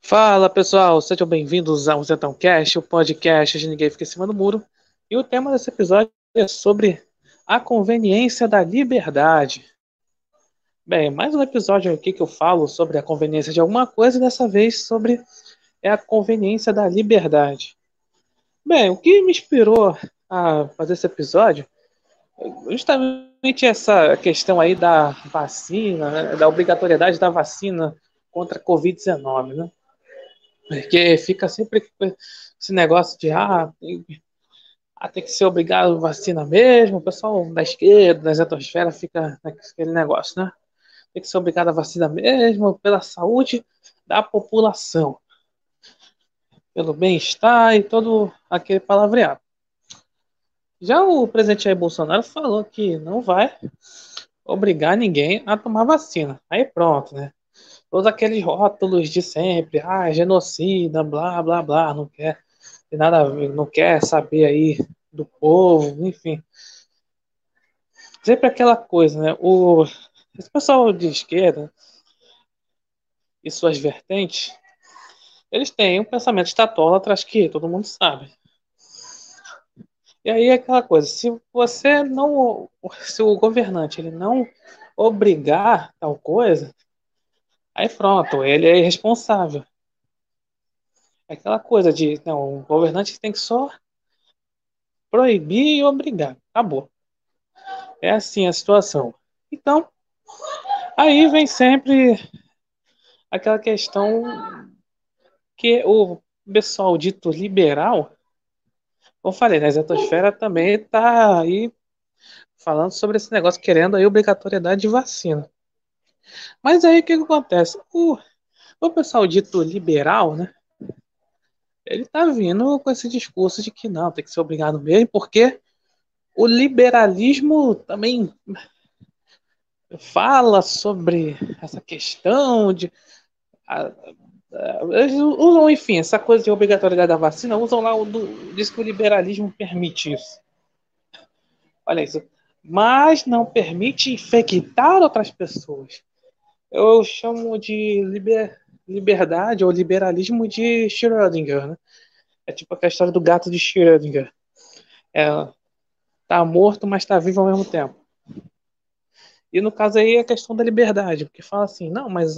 Fala pessoal, sejam bem-vindos ao Zetão Cast, o podcast de Ninguém Fica em Cima do Muro. E o tema desse episódio é sobre a conveniência da liberdade. Bem, mais um episódio aqui que eu falo sobre a conveniência de alguma coisa, e dessa vez sobre a conveniência da liberdade. Bem, o que me inspirou a fazer esse episódio é justamente essa questão aí da vacina, né, da obrigatoriedade da vacina contra a Covid-19, né? Porque fica sempre esse negócio de tem que ser obrigado a vacina mesmo. O pessoal da esquerda, da zetosfera, fica naquele negócio, né? Tem que ser obrigado a vacina mesmo, pela saúde da população, pelo bem-estar e todo aquele palavreado. Já o presidente Jair Bolsonaro falou que não vai obrigar ninguém a tomar vacina. Aí pronto, né? Todos aqueles rótulos de sempre, genocida, blá, blá, blá, não quer tem nada a ver, não quer saber aí do povo, enfim. Sempre aquela coisa, né? Esse pessoal de esquerda e suas vertentes, eles têm um pensamento estatólatra, que todo mundo sabe. E aí é aquela coisa, se o governante ele não obrigar tal coisa, aí pronto, ele é irresponsável. É aquela coisa de, não, o governante tem que só proibir e obrigar. Acabou. É assim a situação. Então, aí vem sempre aquela questão que o pessoal dito liberal, como eu falei, né, a Zetosfera também está aí falando sobre esse negócio, querendo aí obrigatoriedade de vacina. Mas aí o que acontece? O pessoal dito liberal, né, ele tá vindo com esse discurso de que não, tem que ser obrigado mesmo, porque o liberalismo também fala sobre essa questão de eles usam, enfim, essa coisa de obrigatoriedade da vacina, usam lá diz que o liberalismo permite isso. Olha isso. Mas não permite infectar outras pessoas. Eu chamo de liberdade ou liberalismo de Schrödinger, né? É tipo a história do gato de Schrödinger. É, tá morto, mas tá vivo ao mesmo tempo. E no caso aí é a questão da liberdade, porque fala assim,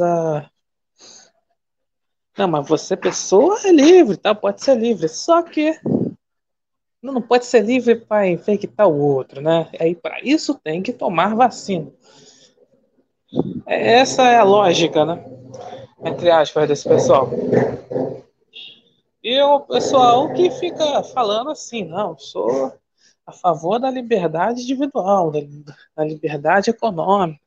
não, mas você pessoa é livre, tá? Pode ser livre. Só que não pode ser livre para infectar o outro, né? Aí para isso tem que tomar vacina. Essa é a lógica, né? Entre aspas, desse pessoal. E o pessoal que fica falando assim, não, sou a favor da liberdade individual, da liberdade econômica,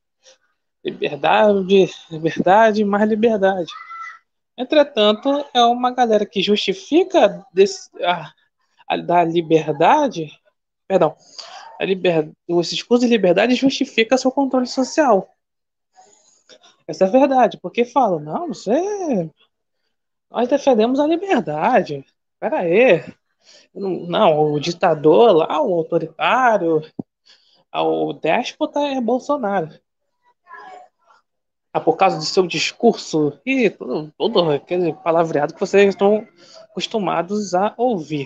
liberdade mais liberdade. Entretanto, é uma galera que justifica da liberdade, perdão, o discurso de liberdade justifica seu controle social. Essa é a verdade, porque falam, não, nós defendemos a liberdade. Pera aí. Não, o ditador lá, o autoritário, o déspota é Bolsonaro. Por causa do seu discurso e todo aquele palavreado que vocês estão acostumados a ouvir.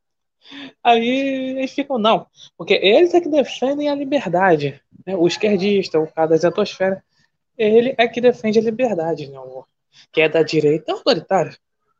Aí eles ficam, não, porque eles é que defendem a liberdade. Né? O esquerdista, o cara da zetosfera, ele é que defende a liberdade. Né? Que é da direita é autoritário.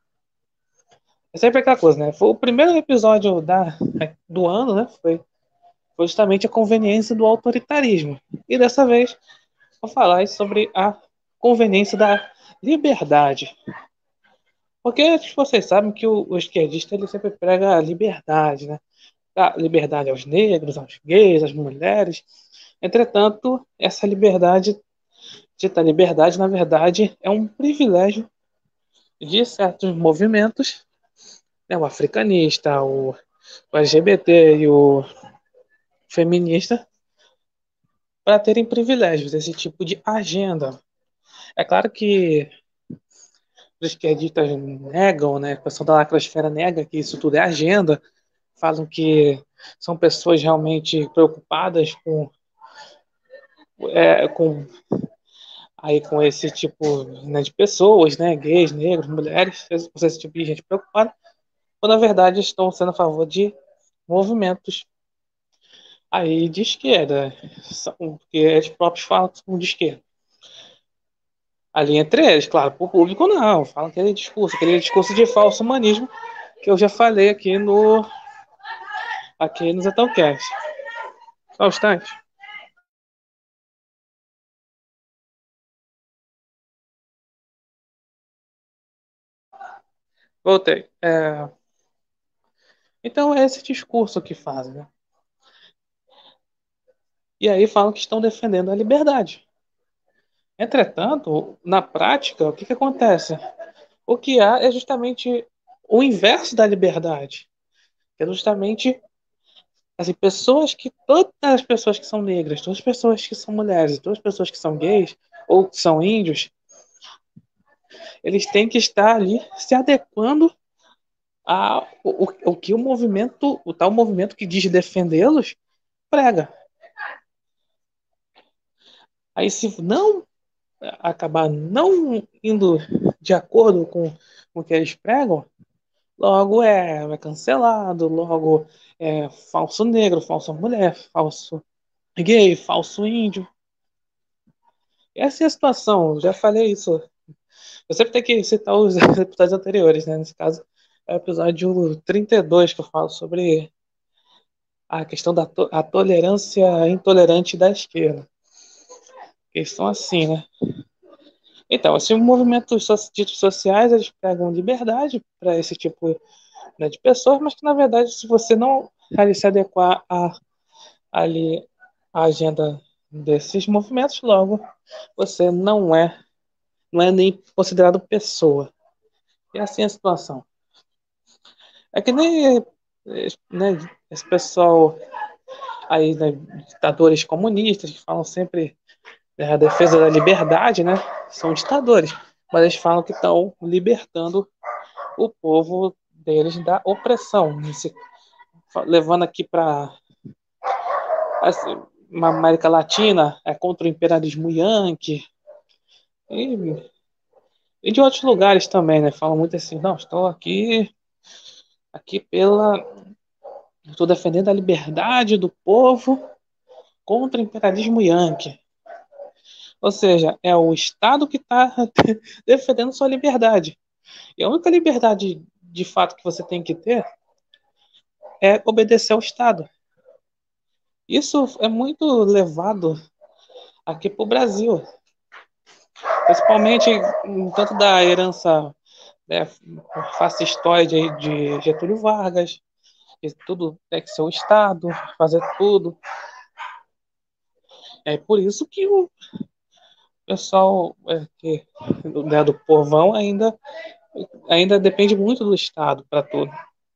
É sempre aquela coisa, né? Foi o primeiro episódio do ano, né? Foi justamente a conveniência do autoritarismo. E dessa vez vou falar sobre a conveniência da liberdade. Porque vocês sabem que o esquerdista ele sempre prega a liberdade, né? A liberdade aos negros, aos gays, às mulheres. Entretanto, essa liberdade, dita liberdade, na verdade, é um privilégio de certos movimentos, né? O africanista, o LGBT e o feminista, para terem privilégios, esse tipo de agenda. É claro que os esquerdistas negam, né? A pessoa da lacrosfera nega que isso tudo é agenda, falam que são pessoas realmente preocupadas com aí com esse tipo, né, de pessoas, né, gays, negros, mulheres, esse tipo de gente preocupada, quando na verdade estão sendo a favor de movimentos aí de esquerda, porque eles próprios falam que são de esquerda. Ali entre eles, claro, para o público não, falam aquele discurso de falso humanismo que eu já falei aqui no Zetãocast. Só um instante. Voltei. Então é esse discurso que fazem, né? E aí falam que estão defendendo a liberdade. Entretanto, na prática, o que acontece? O que há é justamente o inverso da liberdade. É justamente assim, todas as pessoas que são negras, todas as pessoas que são mulheres, todas as pessoas que são gays ou que são índios, eles têm que estar ali se adequando o que o movimento, o tal movimento que diz defendê-los, prega. Aí se não acabar não indo de acordo com o que eles pregam, logo é cancelado, logo é falso negro, falsa mulher, falso gay, falso índio. Essa é a situação, já falei isso. Eu sempre tenho que citar os episódios anteriores, né? Nesse caso, é o episódio 32 que eu falo sobre a questão a tolerância intolerante da esquerda. Questão assim, né? Então, esses movimentos ditos sociais, eles pregam liberdade para esse tipo, né, de pessoas, mas que, na verdade, se você não ali, se adequar ali, à agenda desses movimentos, logo, você não é nem considerado pessoa. E assim é a situação. É que nem né, esse pessoal aí, né, ditadores comunistas que falam sempre a defesa da liberdade, né? São ditadores, mas eles falam que estão libertando o povo deles da opressão, levando aqui para assim, uma América Latina é contra o imperialismo Yankee e, e de outros lugares também, né? Falam muito assim, não, estou aqui estou defendendo a liberdade do povo contra o imperialismo Yankee. Ou seja, é o Estado que está defendendo sua liberdade. E a única liberdade de fato que você tem que ter é obedecer ao Estado. Isso é muito levado aqui para o Brasil, principalmente tanto da herança, né, fascistoide aí de Getúlio Vargas, que tudo tem que ser o Estado, fazer tudo. É por isso que o pessoal né, do povão ainda depende muito do Estado para tudo.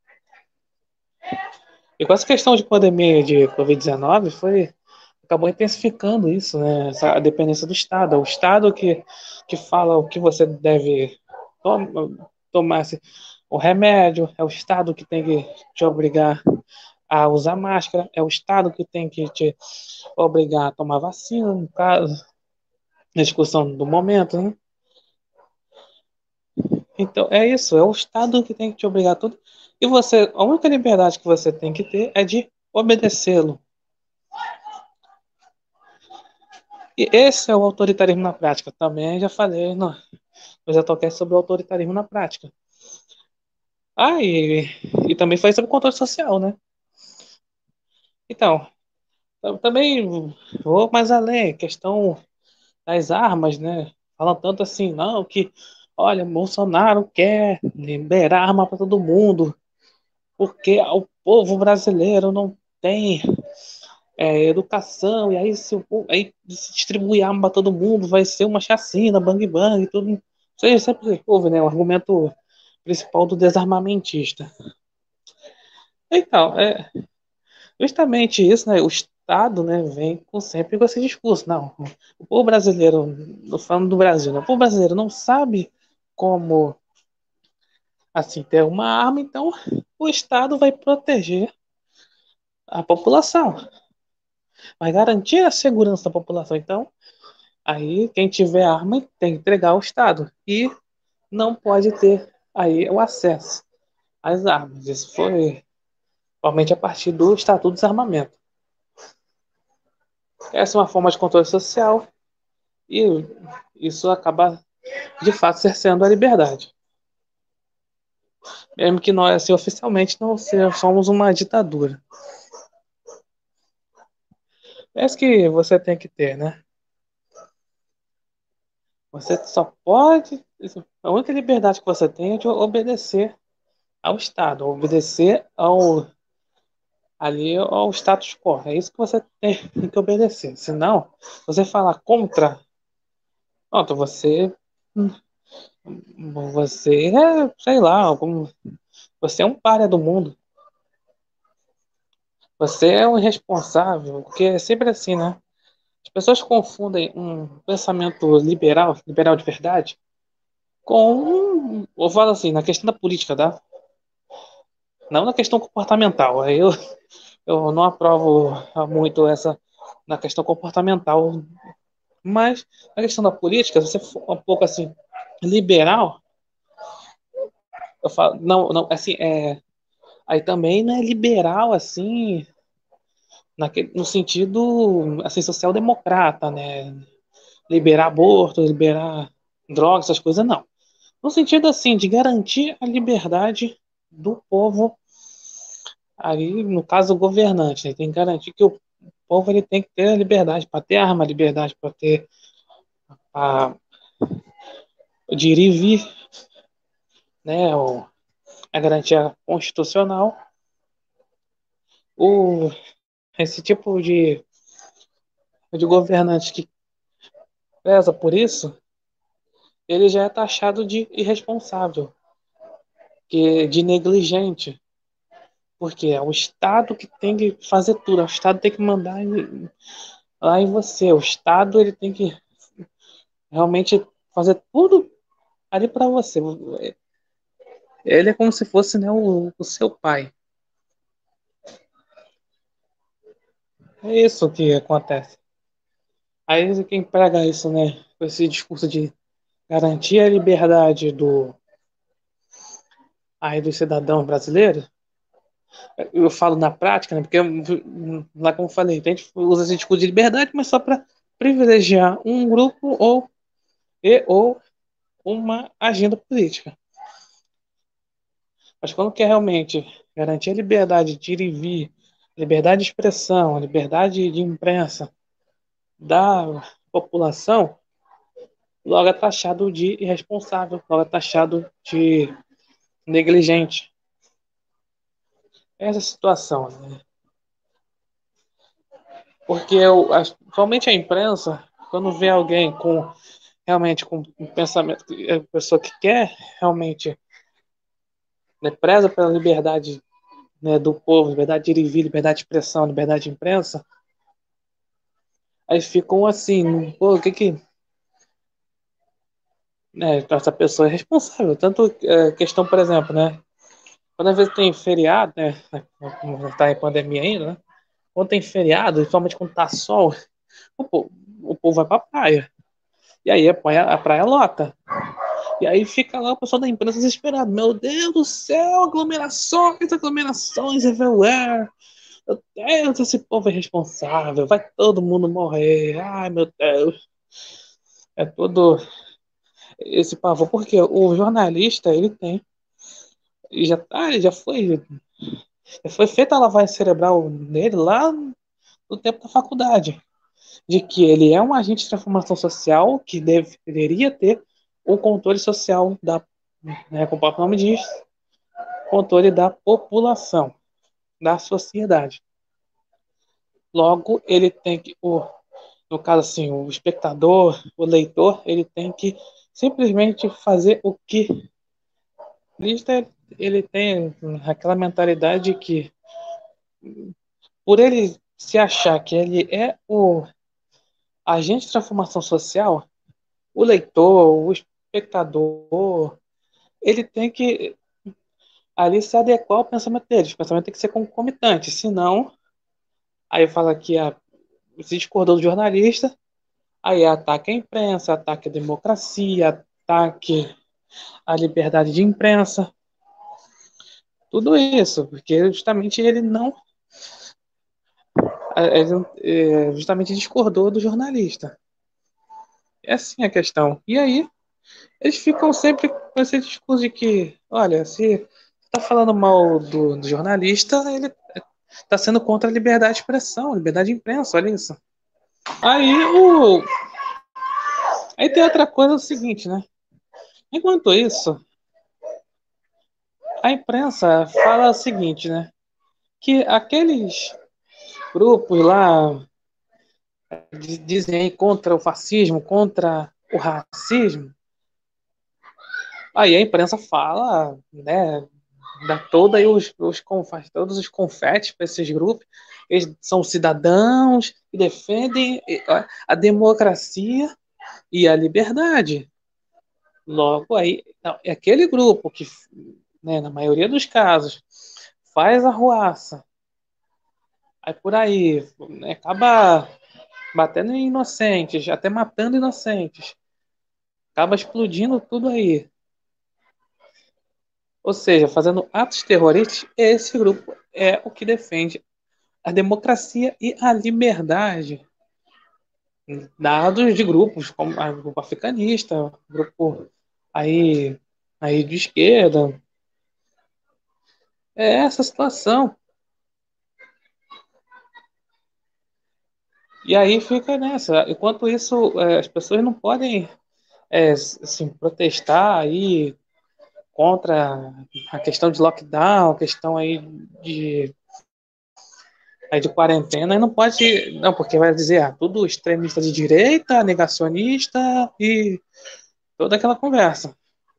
E com essa questão de pandemia de Covid-19, acabou intensificando isso, né? Essa dependência do Estado. É o Estado que fala o que você deve tomar o remédio, é o Estado que tem que te obrigar a usar máscara, é o Estado que tem que te obrigar a tomar vacina, no caso, na discussão do momento, né? Então, é isso, é o Estado que tem que te obrigar a tudo. E a única liberdade que você tem que ter é de obedecê-lo. E esse é o autoritarismo na prática. Também já falei, não, eu já toquei sobre o autoritarismo na prática. E também foi sobre o controle social, né? Então, eu também vou mais além, questão das armas, né? Falam tanto assim, não, que, olha, Bolsonaro quer liberar arma para todo mundo, porque o povo brasileiro não tem educação, e aí aí se distribuir arma para todo mundo vai ser uma chacina, bang bang, tudo. Você sempre ouve, né? O argumento principal do desarmamentista. Então, justamente isso, né? O Estado, né, vem sempre com esse discurso. Não, o povo brasileiro, não falando do Brasil, né? O povo brasileiro não sabe como assim ter uma arma, então o Estado vai proteger a população, vai garantir a segurança da população. Então, Aí quem tiver arma tem que entregar ao Estado e não pode ter aí o acesso às armas. Isso foi provavelmente a partir do Estatuto do Desarmamento. Essa é uma forma de controle social e isso acaba de fato cerceando a liberdade. Mesmo que nós, assim, oficialmente, não somos uma ditadura. É isso que você tem que ter, né? Você só pode. A única liberdade que você tem é de obedecer ao Estado, obedecer ao status quo. É isso que você tem que obedecer. Senão, você falar contra, pronto, você é, sei lá, você é um pária do mundo. Você é um irresponsável, porque é sempre assim, né? As pessoas confundem um pensamento liberal de verdade, eu falo assim, na questão da política, tá? Não na questão comportamental. Aí eu não aprovo muito essa na questão comportamental, mas na questão da política, se você for um pouco assim liberal, eu falo, não, não, assim, aí também não é liberal assim, no sentido assim social-democrata, né? Liberar aborto, liberar drogas, essas coisas não. No sentido assim de garantir a liberdade do povo, aí no caso o governante, né? Tem que garantir que o povo ele tem que ter a liberdade para ter arma, liberdade para ter a de ir e vir, né? A garantia constitucional. O, esse tipo de governante que preza por isso, ele já é taxado de irresponsável, de negligente, porque é o Estado que tem que fazer tudo, o Estado tem que mandar lá em você, o Estado ele tem que realmente fazer tudo ali para você. Ele é como se fosse, né, o seu pai. É isso que acontece. Aí quem prega isso, né, com esse discurso de garantir a liberdade dos cidadãos brasileiros, eu falo na prática, né, porque lá como eu falei, a gente usa esse discurso de liberdade, mas só para privilegiar um grupo ou uma agenda política. Mas quando quer realmente garantir a liberdade de ir e vir, liberdade de expressão, liberdade de imprensa da população, logo é taxado de irresponsável, logo é taxado de negligente. Essa situação, né? Porque somente a imprensa, quando vê alguém realmente com um pensamento, a pessoa que quer realmente, né, preza pela liberdade, né, do povo, liberdade de ir e vir, liberdade de expressão, liberdade de imprensa, aí ficam assim, pô, o que que, né, essa pessoa é responsável. Tanto questão, por exemplo, né, quando às vezes tem feriado, né, como está em pandemia ainda, né, quando tem feriado, principalmente quando tá sol, o povo vai pra praia. E aí a praia lota. E aí fica lá o pessoal da imprensa desesperado. Meu Deus do céu, aglomerações everywhere. Meu Deus, esse povo é responsável. Vai todo mundo morrer. Ai, meu Deus. É todo esse pavor. Porque o jornalista, ele tem. E já foi feita a lavagem cerebral nele lá no tempo da faculdade. De que ele é um agente de transformação social que deveria ter o controle social né, como o próprio nome diz, controle da população, da sociedade. Logo, ele tem que, no caso assim, o espectador, o leitor, ele tem que simplesmente fazer o que ele tem aquela mentalidade que, por ele se achar que ele é o agente de transformação social, o leitor, o espectador, ele tem que ali se adequar ao pensamento deles. O pensamento tem que ser concomitante, senão, aí fala que se discordou do jornalista, Aí ataque à imprensa, ataque à democracia, ataque à liberdade de imprensa, tudo isso, porque justamente ele justamente discordou do jornalista. É assim a questão. E aí, eles ficam sempre com esse discurso de que, olha, se está falando mal do jornalista, ele está sendo contra a liberdade de expressão, liberdade de imprensa, olha isso. Aí, aí tem outra coisa, é o seguinte, né? Enquanto isso, a imprensa fala o seguinte, né? Que aqueles grupos lá dizem aí contra o fascismo, contra o racismo, aí a imprensa fala, né? Dá toda aí faz todos os confetes para esses grupos. Eles são cidadãos que defendem a democracia e a liberdade. Logo aí, não, é aquele grupo que, né, na maioria dos casos, faz a ruaça, aí por aí, né, acaba batendo em inocentes, até matando inocentes, acaba explodindo tudo aí. Ou seja, fazendo atos terroristas, esse grupo é o que defende a democracia e a liberdade, dados de grupos como o grupo africanista, grupo aí, aí de esquerda. É essa situação. E aí fica nessa. Enquanto isso, as pessoas não podem assim, protestar aí contra a questão de lockdown, a questão de, aí de quarentena, e não pode, não, porque vai dizer, tudo extremista de direita, negacionista e toda aquela conversa.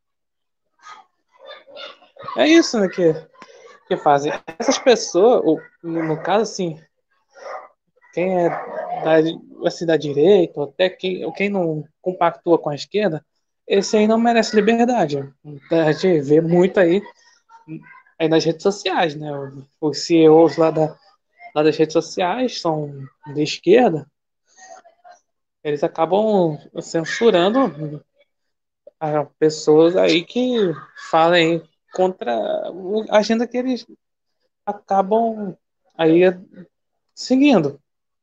É isso, né, que fazem. Essas pessoas, no caso, assim, quem é assim, da direita, ou até quem não compactua com a esquerda, esse aí não merece liberdade. A gente vê muito aí nas redes sociais, né? Os CEOs lá das redes sociais são de esquerda, eles acabam censurando pessoas aí que falem contra a agenda que eles acabam aí seguindo.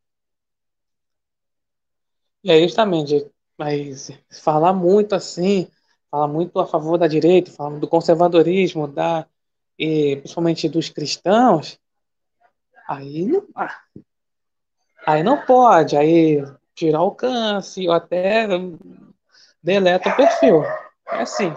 E aí, justamente, mas falar muito assim, falar muito a favor da direita, falar do conservadorismo, e principalmente dos cristãos, aí não, aí não pode, aí tirar o alcance ou até deleta o perfil. É assim,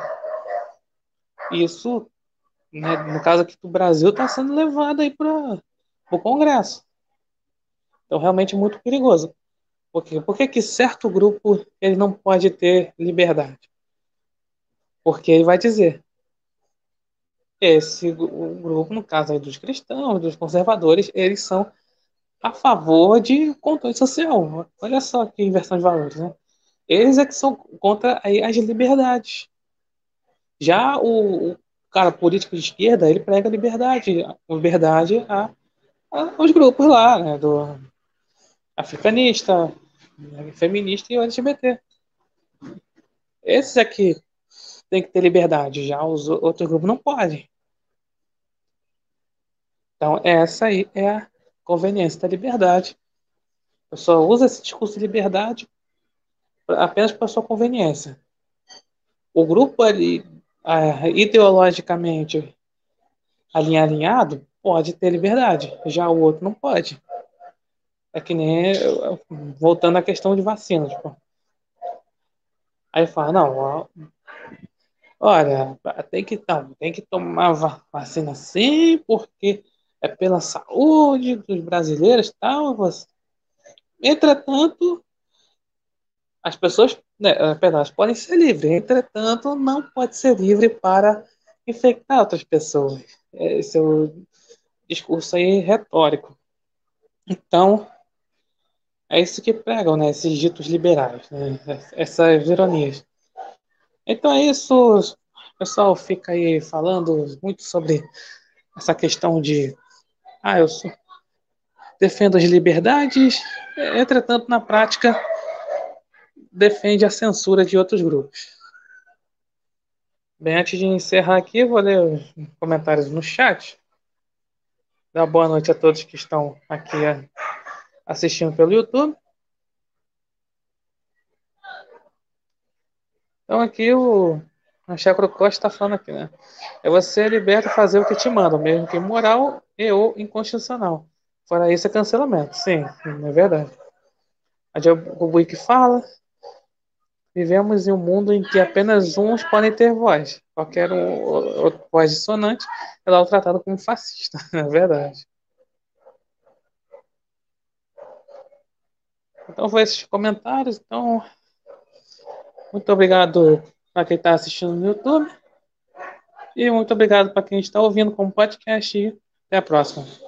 isso, né, no caso aqui do Brasil, está sendo levado aí para o Congresso. Então, realmente muito perigoso. Por quê? Por que que certo grupo ele não pode ter liberdade? Porque ele vai dizer, o grupo, no caso aí dos cristãos, dos conservadores, eles são a favor de controle social. Olha só que inversão de valores, né? Eles é que são contra aí as liberdades. Já o cara político de esquerda, ele prega liberdade aos grupos lá, né? Do africanista, feminista e o LGBT. Esses aqui têm que ter liberdade, já os outros grupos não podem. Então, essa aí é a conveniência da liberdade. Eu só uso esse discurso de liberdade apenas para sua conveniência. O grupo ali, ideologicamente alinhado, pode ter liberdade, já o outro não pode. É que nem voltando à questão de vacina. Tipo, aí fala, não, olha, tem que tomar vacina sim, porque é pela saúde dos brasileiros e tal. Entretanto, as pessoas, né, perdão, elas podem ser livres, entretanto, não pode ser livre para infectar outras pessoas. Esse é o discurso aí retórico. Então, é isso que pregam, né, esses ditos liberais, né, essas ironias. Então é isso, o pessoal fica aí falando muito sobre essa questão de, eu defendo as liberdades, entretanto, na prática, defende a censura de outros grupos. Bem, antes de encerrar aqui, vou ler os comentários no chat. Dar boa noite a todos que estão aqui assistindo pelo YouTube. Então aqui o Chacro Costa está falando aqui, né? É você liberta fazer o que te mandam, mesmo que imoral e ou inconstitucional. Fora isso é cancelamento. Sim, é verdade. A Diogo Buick fala: vivemos em um mundo em que apenas uns podem ter voz. Qualquer outro voz dissonante é logo tratado como fascista. É verdade. Então foi esses comentários. Então, muito obrigado para quem está assistindo no YouTube. E muito obrigado para quem está ouvindo como podcast. E até a próxima.